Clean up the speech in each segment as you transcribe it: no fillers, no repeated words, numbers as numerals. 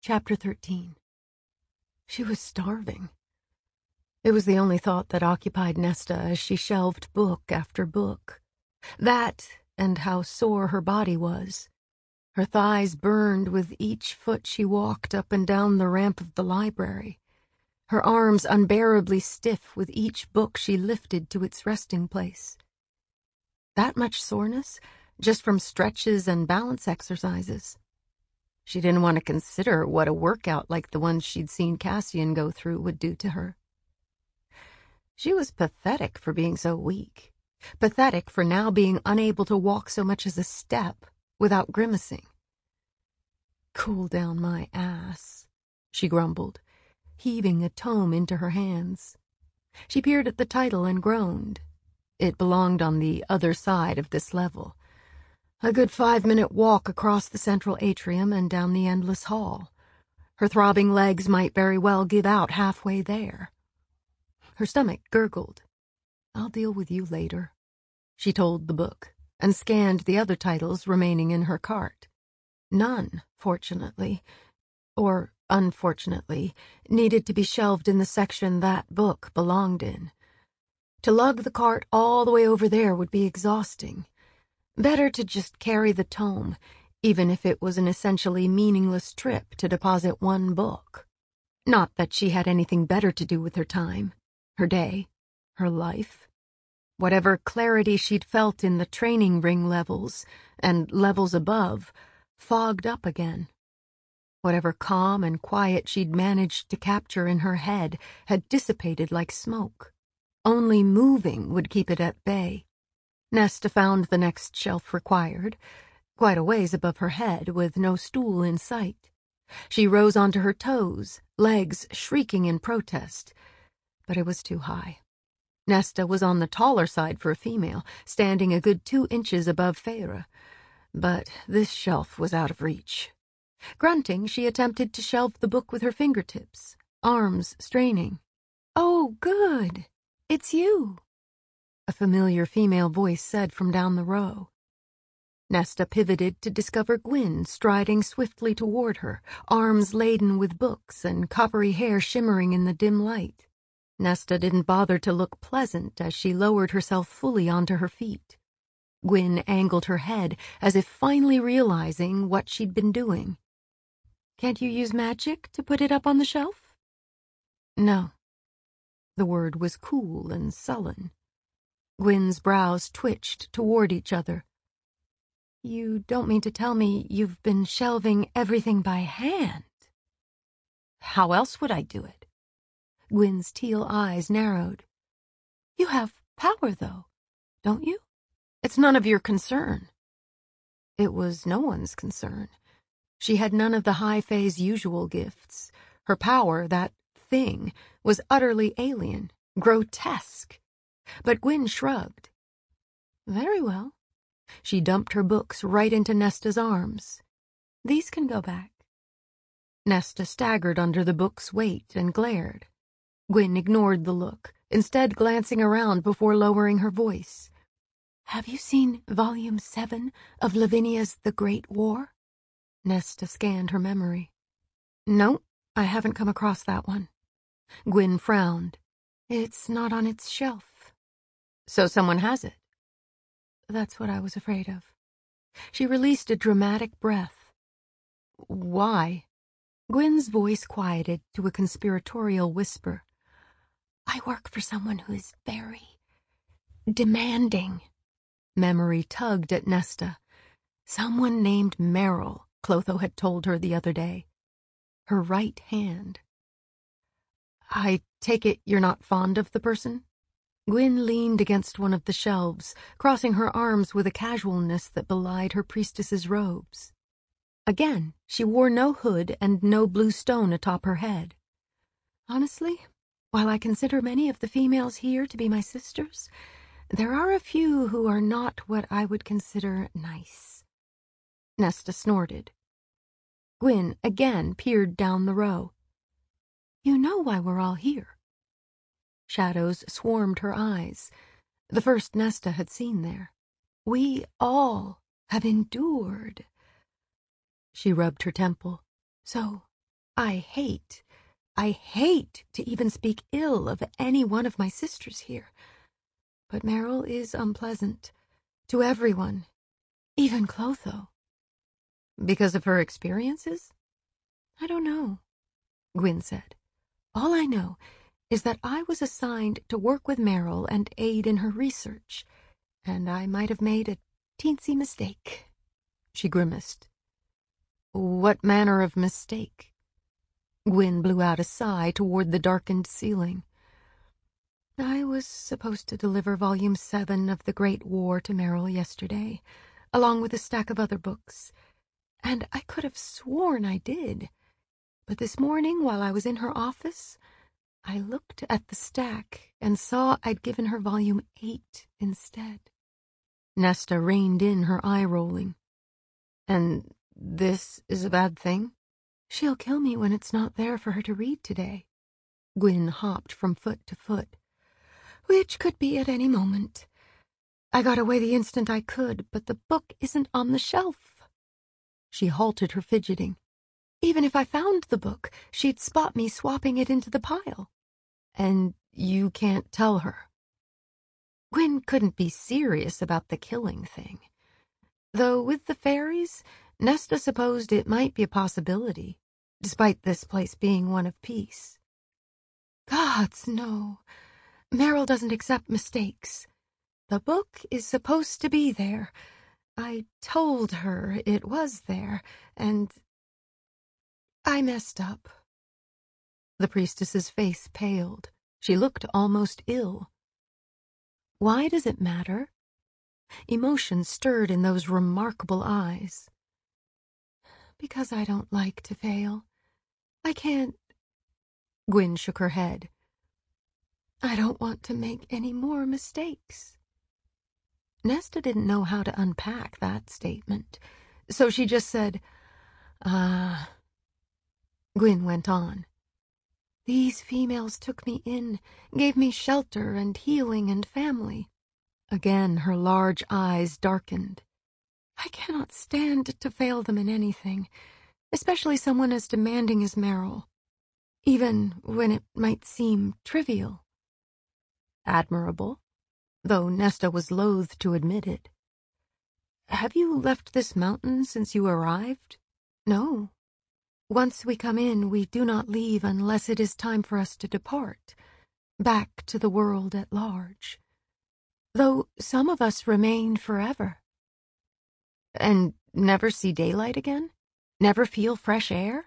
Chapter 13. She was starving. It was the only thought that occupied Nesta as she shelved book after book. That, and how sore her body was. Her thighs burned with each foot she walked up and down the ramp of the library. Her arms unbearably stiff with each book she lifted to its resting place. That much soreness, just from stretches and balance exercises. She didn't want to consider what a workout like the ones she'd seen Cassian go through would do to her. She was pathetic for being so weak. Pathetic for now being unable to walk so much as a step without grimacing. "Cool down my ass," she grumbled, heaving a tome into her hands. She peered at the title and groaned. It belonged on the other side of this level. A good 5-minute walk across the central atrium and down the endless hall. Her throbbing legs might very well give out halfway there. Her stomach gurgled. "I'll deal with you later," she told the book, and scanned the other titles remaining in her cart. None, fortunately, or unfortunately, needed to be shelved in the section that book belonged in. To lug the cart all the way over there would be exhausting. Better to just carry the tome, even if it was an essentially meaningless trip to deposit one book. Not that she had anything better to do with her time, her day, her life. Whatever clarity she'd felt in the training ring levels, and levels above, fogged up again. Whatever calm and quiet she'd managed to capture in her head had dissipated like smoke. Only moving would keep it at bay. Nesta found the next shelf required, quite a ways above her head, with no stool in sight. She rose onto her toes, legs shrieking in protest, but it was too high. Nesta was on the taller side for a female, standing a good 2 inches above Feyre, but this shelf was out of reach. Grunting, she attempted to shelve the book with her fingertips, arms straining. "Oh, good! It's you," a familiar female voice said from down the row. Nesta pivoted to discover Gwyn striding swiftly toward her, arms laden with books and coppery hair shimmering in the dim light. Nesta didn't bother to look pleasant as she lowered herself fully onto her feet. Gwyn angled her head as if finally realizing what she'd been doing. "Can't you use magic to put it up on the shelf?" "No." The word was cool and sullen. Gwyn's brows twitched toward each other. "You don't mean to tell me you've been shelving everything by hand?" "How else would I do it?" Gwyn's teal eyes narrowed. "You have power, though, don't you?" "It's none of your concern." It was no one's concern. She had none of the High Fae's usual gifts. Her power, that thing, was utterly alien, grotesque. But Gwyn shrugged. "Very well." She dumped her books right into Nesta's arms. "These can go back." Nesta staggered under the book's weight and glared. Gwyn ignored the look, instead glancing around before lowering her voice. "Have you seen Volume 7 of Lavinia's The Great War?" Nesta scanned her memory. "No, I haven't come across that one." Gwyn frowned. "It's not on its shelf." "So someone has it?" "That's what I was afraid of." She released a dramatic breath. "Why?" Gwyn's voice quieted to a conspiratorial whisper. "I work for someone who is very demanding." Memory tugged at Nesta. Someone named Merrill, Clotho had told her the other day. Her right hand. "I take it you're not fond of the person?" Gwyn leaned against one of the shelves, crossing her arms with a casualness that belied her priestess's robes. Again, she wore no hood and no blue stone atop her head. "Honestly, while I consider many of the females here to be my sisters, there are a few who are not what I would consider nice." Nesta snorted. Gwyn again peered down the row. "You know why we're all here." Shadows swarmed her eyes, the first Nesta had seen there. "We all have endured." She rubbed her temple. "So, I hate to even speak ill of any one of my sisters here. But Meryl is unpleasant to everyone, even Clotho. Because of her experiences? I don't know, Gwyn said. All I know is that I was assigned to work with Meryl and aid in her research, and I might have made a teensy mistake. She grimaced. What manner of mistake? Gwyn blew out a sigh toward the darkened ceiling. I was supposed to deliver Volume 7 of The Great War to Meryl yesterday, along with a stack of other books, and I could have sworn I did. But this morning, while I was in her office, I looked at the stack and saw I'd given her Volume 8 instead. Nesta reined in her eye-rolling. And this is a bad thing? She'll kill me when it's not there for her to read today. Gwyn hopped from foot to foot. Which could be at any moment. I got away the instant I could, but the book isn't on the shelf. She halted her fidgeting. Even if I found the book, she'd spot me swapping it into the pile. And you can't tell her. Gwyn couldn't be serious about the killing thing. Though with the fairies, Nesta supposed it might be a possibility, despite this place being one of peace. Gods, no. Meryl doesn't accept mistakes. The book is supposed to be there. I told her it was there, and I messed up. The priestess's face paled. She looked almost ill. Why does it matter? Emotion stirred in those remarkable eyes. Because I don't like to fail. I can't. Gwyn shook her head. I don't want to make any more mistakes. Nesta didn't know how to unpack that statement, so she just said, Gwyn went on. These females took me in, gave me shelter and healing and family. Again her large eyes darkened. I cannot stand to fail them in anything, especially someone as demanding as Meryl, even when it might seem trivial. Admirable, though Nesta was loath to admit it. Have you left this mountain since you arrived? No. Once we come in, we do not leave unless it is time for us to depart, back to the world at large. Though some of us remain forever. And never see daylight again? Never feel fresh air?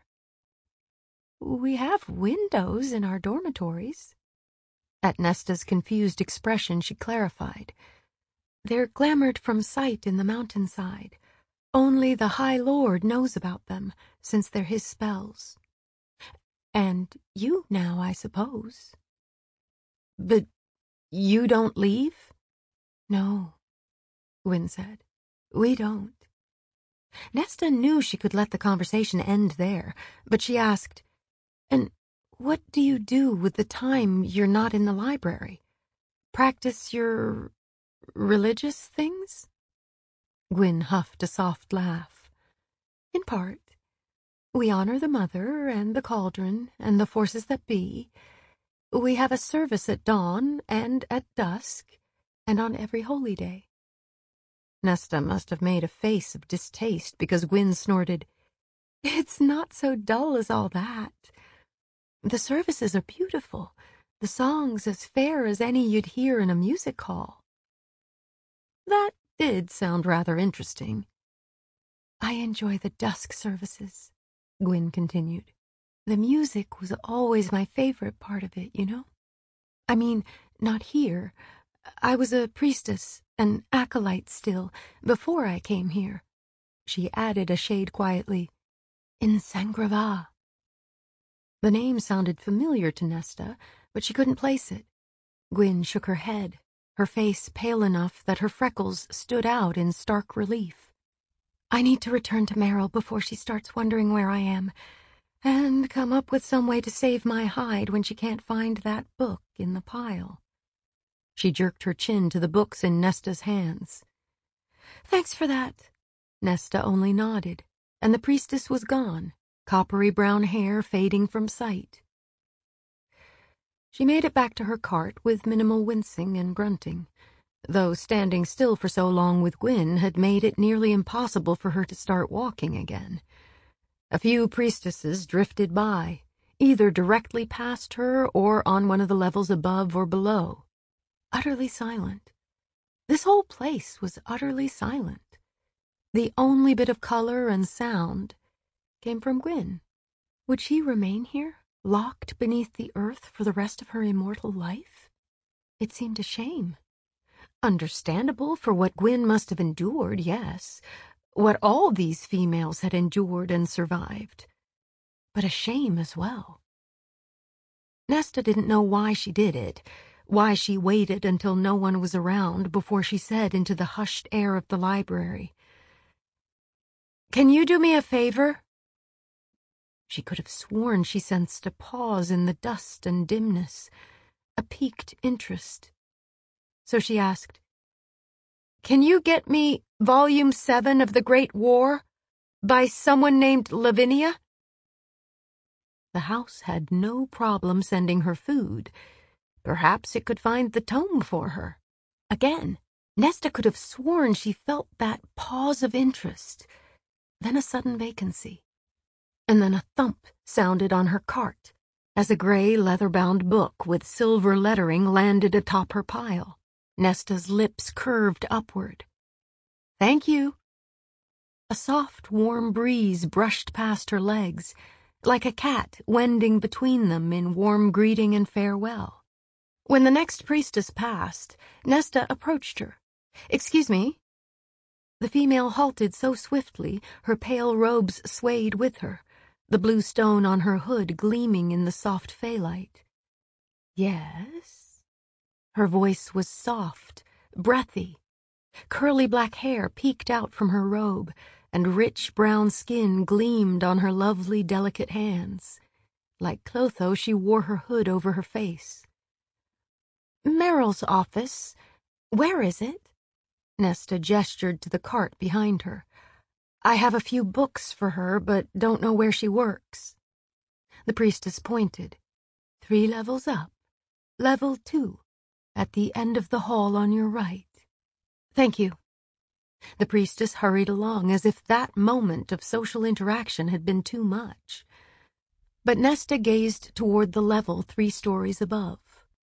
We have windows in our dormitories. At Nesta's confused expression, she clarified. They're glamored from sight in the mountainside. Only the High Lord knows about them, since they're his spells. And you now, I suppose. But you don't leave? No, Gwyn said. We don't. Nesta knew she could let the conversation end there, but she asked, And what do you do with the time you're not in the library? Practice your religious things? Gwyn huffed a soft laugh. In part. We honor the Mother and the Cauldron and the forces that be. We have a service at dawn and at dusk and on every holy day. Nesta must have made a face of distaste because Gwyn snorted, It's not so dull as all that. The services are beautiful, the songs as fair as any you'd hear in a music hall. That did sound rather interesting. I enjoy the dusk services, Gwyn continued. The music was always my favorite part of it, you know? I mean, not here. I was a priestess, an acolyte still, before I came here. She added a shade quietly, in Sangrava. The name sounded familiar to Nesta, but she couldn't place it. Gwyn shook her head, her face pale enough that her freckles stood out in stark relief. I need to return to Meryl before she starts wondering where I am, and come up with some way to save my hide when she can't find that book in the pile. She jerked her chin to the books in Nesta's hands. Thanks for that. Nesta only nodded, and the priestess was gone, coppery-brown hair fading from sight. She made it back to her cart with minimal wincing and grunting, though standing still for so long with Gwyn had made it nearly impossible for her to start walking again. A few priestesses drifted by, either directly past her or on one of the levels above or below. Utterly silent. This whole place was utterly silent. The only bit of color and sound came from Gwyn. Would she remain here, locked beneath the earth for the rest of her immortal life? It seemed a shame. Understandable for what Gwyn must have endured, yes, what all these females had endured and survived, but a shame as well. Nesta didn't know why she did it, why she waited until no one was around before she said into the hushed air of the library, "Can you do me a favor?" She could have sworn she sensed a pause in the dust and dimness, a piqued interest. So she asked, "Can you get me Volume 7 of The Great War by someone named Lavinia?" The house had no problem sending her food. Perhaps it could find the tome for her. Again, Nesta could have sworn she felt that pause of interest, then a sudden vacancy. And then a thump sounded on her cart as a gray leather-bound book with silver lettering landed atop her pile. Nesta's lips curved upward. "Thank you." A soft, warm breeze brushed past her legs, like a cat wending between them in warm greeting and farewell. When the next priestess passed, Nesta approached her. "Excuse me." The female halted so swiftly, her pale robes swayed with her, the blue stone on her hood gleaming in the soft faylight. "Yes?" Her voice was soft, breathy. Curly black hair peeked out from her robe, and rich brown skin gleamed on her lovely, delicate hands. Like Clotho, she wore her hood over her face. "Meryl's office. Where is it?" Nesta gestured to the cart behind her. "I have a few books for her, but don't know where she works." The priestess pointed. 3 levels up. Level 2, at the end of the hall on your right. "Thank you." The priestess hurried along as if that moment of social interaction had been too much. But Nesta gazed toward the level 3 stories above.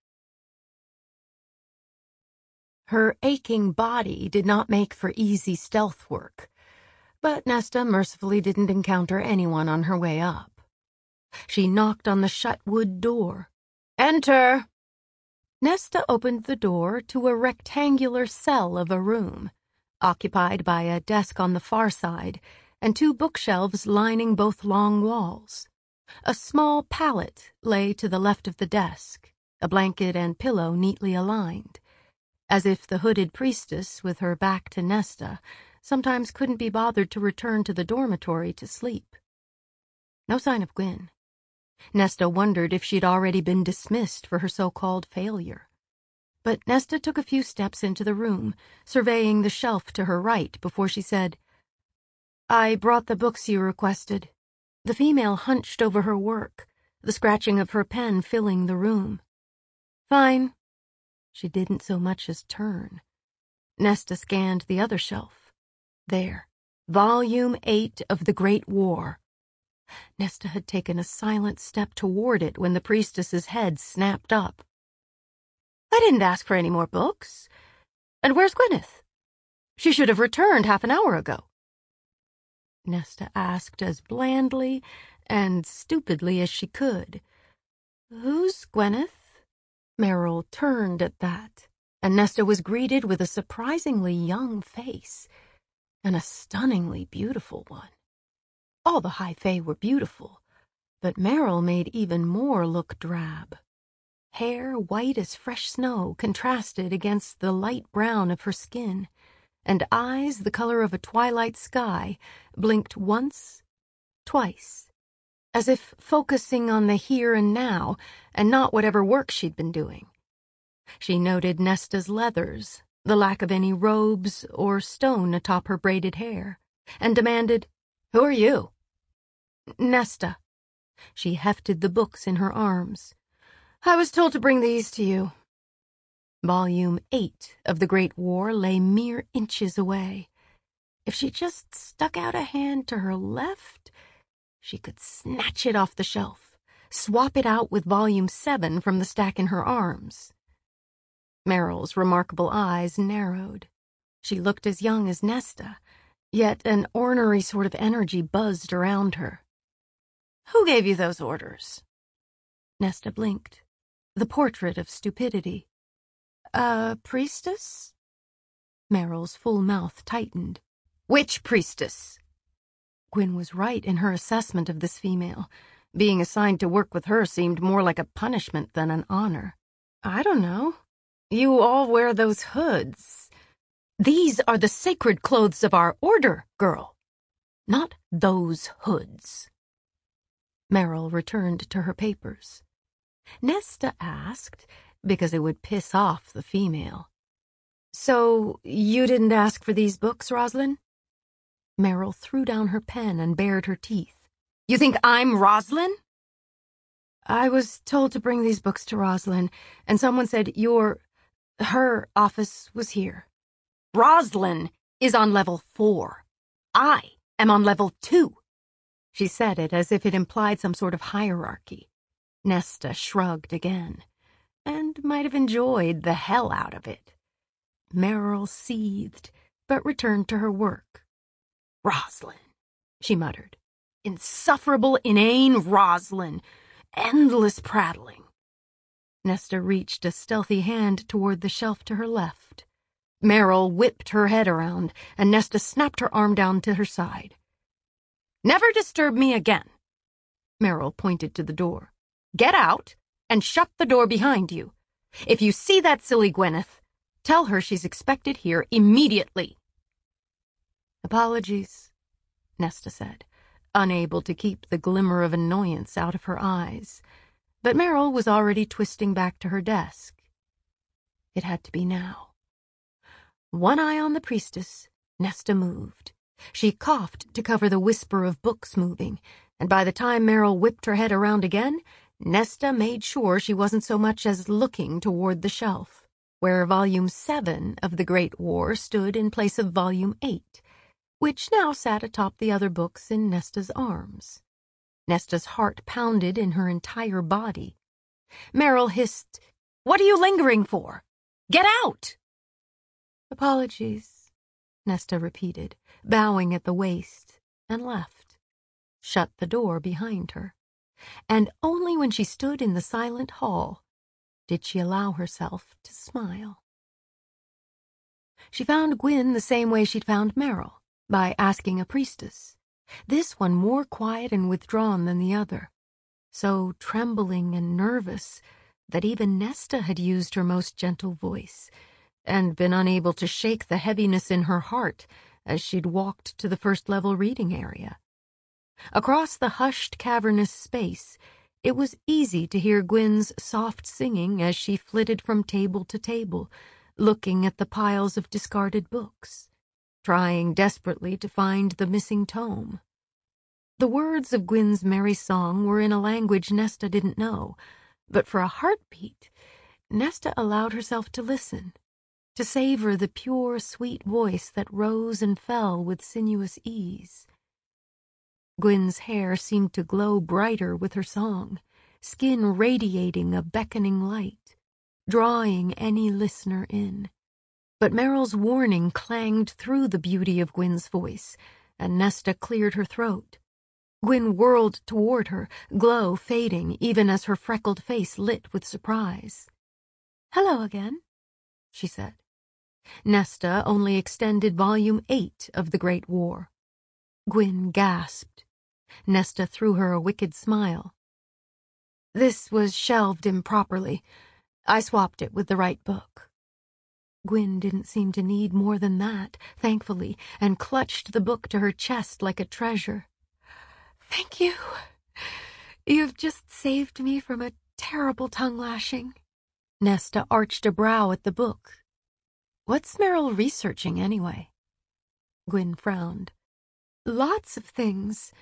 Her aching body did not make for easy stealth work, but Nesta mercifully didn't encounter anyone on her way up. She knocked on the shut wood door. "Enter!" Nesta opened the door to a rectangular cell of a room, occupied by a desk on the far side and 2 bookshelves lining both long walls. A small pallet lay to the left of the desk, a blanket and pillow neatly aligned, as if the hooded priestess, with her back to Nesta, sometimes couldn't be bothered to return to the dormitory to sleep. No sign of Gwyn. Nesta wondered if she'd already been dismissed for her so-called failure. But Nesta took a few steps into the room, surveying the shelf to her right before she said, "I brought the books you requested." The female hunched over her work, the scratching of her pen filling the room. "Fine." She didn't so much as turn. Nesta scanned the other shelf. There, Volume 8 of The Great War. Nesta had taken a silent step toward it when the priestess's head snapped up. "I didn't ask for any more books. And where's Gwyneth? She should have returned half an hour ago." Nesta asked as blandly and stupidly as she could. "Who's Gwyneth?" Meryl turned at that, and Nesta was greeted with a surprisingly young face, and a stunningly beautiful one. All the High Fae were beautiful, but Meryl made even more look drab. Hair white as fresh snow contrasted against the light brown of her skin, and eyes the color of a twilight sky blinked once, twice, as if focusing on the here and now and not whatever work she'd been doing. She noted Nesta's leathers, the lack of any robes or stone atop her braided hair, and demanded, "Who are you?" Nesta. She hefted the books in her arms. I was told to bring these to you. Volume 8 of The Great War lay mere inches away. If she just stuck out a hand to her left, she could snatch it off the shelf, swap it out with Volume 7 from the stack in her arms. Meryl's remarkable eyes narrowed. She looked as young as Nesta, yet an ornery sort of energy buzzed around her. Who gave you those orders? Nesta blinked. The portrait of stupidity. A priestess? Meryl's full mouth tightened. Which priestess? Gwyn was right in her assessment of this female. Being assigned to work with her seemed more like a punishment than an honor. I don't know. You all wear those hoods. These are the sacred clothes of our order, girl. Not those hoods. Meryl returned to her papers. Nesta asked, because it would piss off the female. So, you didn't ask for these books, Roslyn? Meryl threw down her pen and bared her teeth. You think I'm Roslyn? I was told to bring these books to Roslyn, and someone said her office was here. Roslyn is on level 4. I am on level 2. She said it as if it implied some sort of hierarchy. Nesta shrugged again, and might have enjoyed the hell out of it. Meryl seethed, but returned to her work. Roslyn, she muttered. Insufferable, inane Roslyn. Endless prattling. Nesta reached a stealthy hand toward the shelf to her left. Meryl whipped her head around, and Nesta snapped her arm down to her side. Never disturb me again. Meryl pointed to the door. Get out and shut the door behind you. If you see that silly Gwyneth, tell her she's expected here immediately. Apologies, Nesta said, unable to keep the glimmer of annoyance out of her eyes. But Meryl was already twisting back to her desk. It had to be now. One eye on the priestess, Nesta moved. She coughed to cover the whisper of books moving, and by the time Meryl whipped her head around again, Nesta made sure she wasn't so much as looking toward the shelf, where Volume 7 of The Great War stood in place of Volume 8, which now sat atop the other books in Nesta's arms. Nesta's heart pounded in her entire body. Meryl hissed, What are you lingering for? Get out! Apologies, Nesta repeated, bowing at the waist, and left. Shut the door behind her. And only when she stood in the silent hall did she allow herself to smile. She found Gwyn the same way she'd found Meryl, by asking a priestess. This one more quiet and withdrawn than the other, so trembling and nervous that even Nesta had used her most gentle voice, and been unable to shake the heaviness in her heart as she'd walked to the first-level reading area. Across the hushed, cavernous space, it was easy to hear Gwyn's soft singing as she flitted from table to table, looking at the piles of discarded books, trying desperately to find the missing tome. The words of Gwyn's merry song were in a language Nesta didn't know, but for a heartbeat, Nesta allowed herself to listen, to savor the pure, sweet voice that rose and fell with sinuous ease. Gwyn's hair seemed to glow brighter with her song, skin radiating a beckoning light, drawing any listener in. But Meryl's warning clanged through the beauty of Gwyn's voice, and Nesta cleared her throat. Gwyn whirled toward her, glow fading even as her freckled face lit with surprise. Hello again, she said. Nesta only extended Volume 8 of The Great War. Gwyn gasped. Nesta threw her a wicked smile. This was shelved improperly. I swapped it with the right book. Gwyn didn't seem to need more than that, thankfully, and clutched the book to her chest like a treasure. Thank you. You've just saved me from a terrible tongue-lashing. Nesta arched a brow at the book. What's Meryl researching, anyway? Gwyn frowned. Lots of things.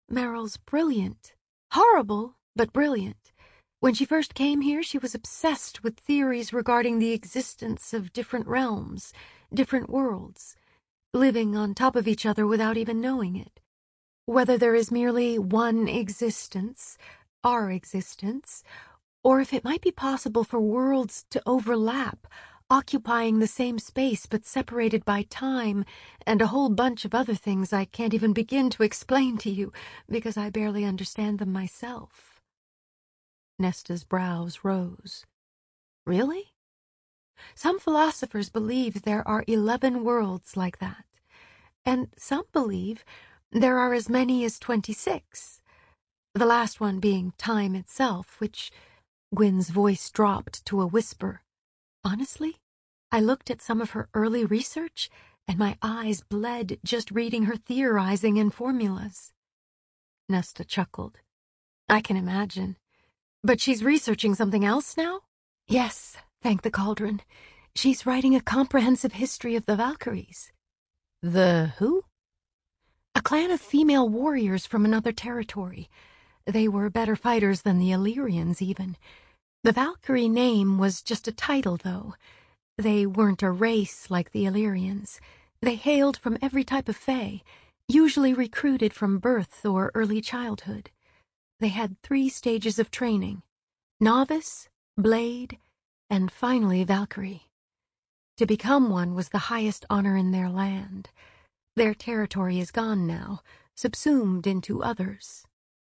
Meryl's brilliant. Horrible, but brilliant. When she first came here, she was obsessed with theories regarding the existence of different realms, different worlds, living on top of each other without even knowing it. Whether there is merely one existence, our existence, or if it might be possible for worlds to overlap, occupying the same space but separated by time and a whole bunch of other things I can't even begin to explain to you because I barely understand them myself. Nesta's brows rose. Really? Some philosophers believe there are 11 worlds like that, and some believe there are as many as 26, the last one being time itself, which... Gwyn's voice dropped to a whisper. Honestly, I looked at some of her early research, and my eyes bled just reading her theorizing in formulas. Nesta chuckled. I can imagine. But she's researching something else now? Yes, thank the cauldron. She's writing a comprehensive history of the Valkyries. The who? A clan of female warriors from another territory. They were better fighters than the Illyrians, even. The Valkyrie name was just a title, though. They weren't a race like the Illyrians. They hailed from every type of fae, usually recruited from birth or early childhood. They had 3 stages of training: novice, blade, and finally Valkyrie. To become one was the highest honor in their land. Their territory is gone now, subsumed into others.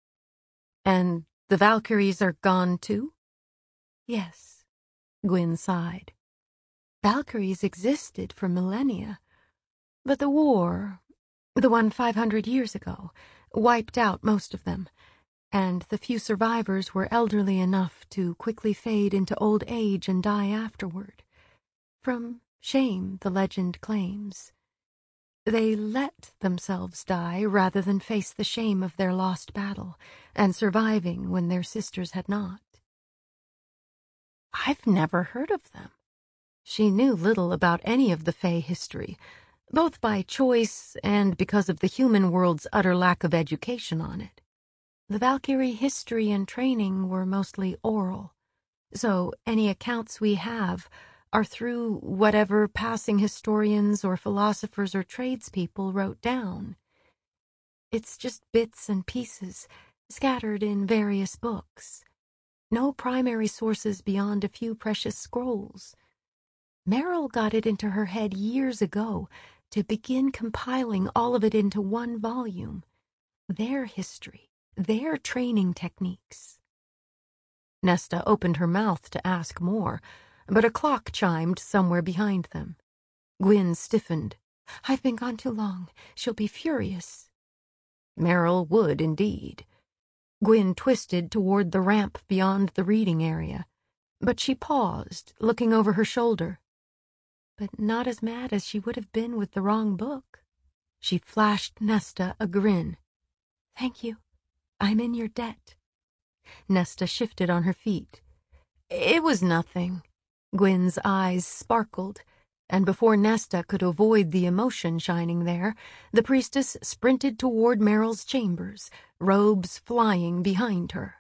And the Valkyries are gone too? Yes, Gwyn sighed. Valkyries existed for millennia, but the war, the one 500 years ago, wiped out most of them, and the few survivors were elderly enough to quickly fade into old age and die afterward. From shame, the legend claims. They let themselves die rather than face the shame of their lost battle and surviving when their sisters had not. I've never heard of them. She knew little about any of the Fae history, both by choice and because of the human world's utter lack of education on it. The Valkyrie history and training were mostly oral, so any accounts we have are through whatever passing historians or philosophers or tradespeople wrote down. It's just bits and pieces, scattered in various books. No primary sources beyond a few precious scrolls. Meryl got it into her head years ago to begin compiling all of it into one volume. Their history, their training techniques. Nesta opened her mouth to ask more, but a clock chimed somewhere behind them. Gwyn stiffened. I've been gone too long. She'll be furious. Meryl would indeed. Gwyn twisted toward the ramp beyond the reading area, but she paused, looking over her shoulder. But not as mad as she would have been with the wrong book. She flashed Nesta a grin. Thank you. I'm in your debt. Nesta shifted on her feet. It was nothing. Gwyn's eyes sparkled, and before Nesta could avoid the emotion shining there, the priestess sprinted toward Meryl's chambers, robes flying behind her.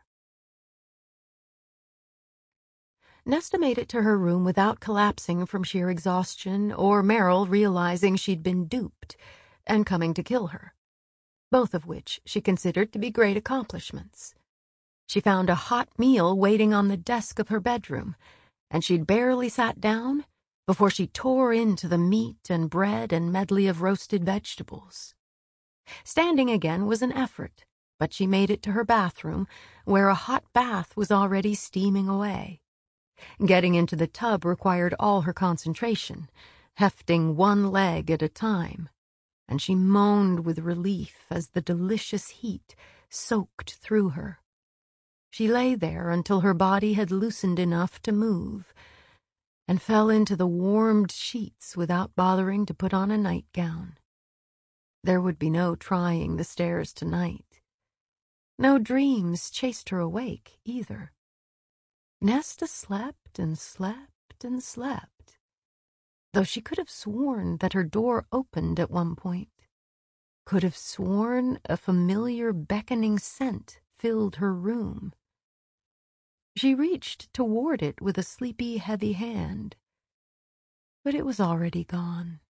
Nesta made it to her room without collapsing from sheer exhaustion or Meryl realizing she'd been duped and coming to kill her, both of which she considered to be great accomplishments. She found a hot meal waiting on the desk of her bedroom, and she'd barely sat down before she tore into the meat and bread and medley of roasted vegetables. Standing again was an effort, but she made it to her bathroom, where a hot bath was already steaming away. Getting into the tub required all her concentration, hefting one leg at a time, and she moaned with relief as the delicious heat soaked through her. She lay there until her body had loosened enough to move, and fell into the warmed sheets without bothering to put on a nightgown. There would be no trying the stairs tonight. No dreams chased her awake, either. Nesta slept and slept and slept, though she could have sworn that her door opened at one point. could have sworn a familiar beckoning scent filled her room. She reached toward it with a sleepy, heavy hand, but it was already gone.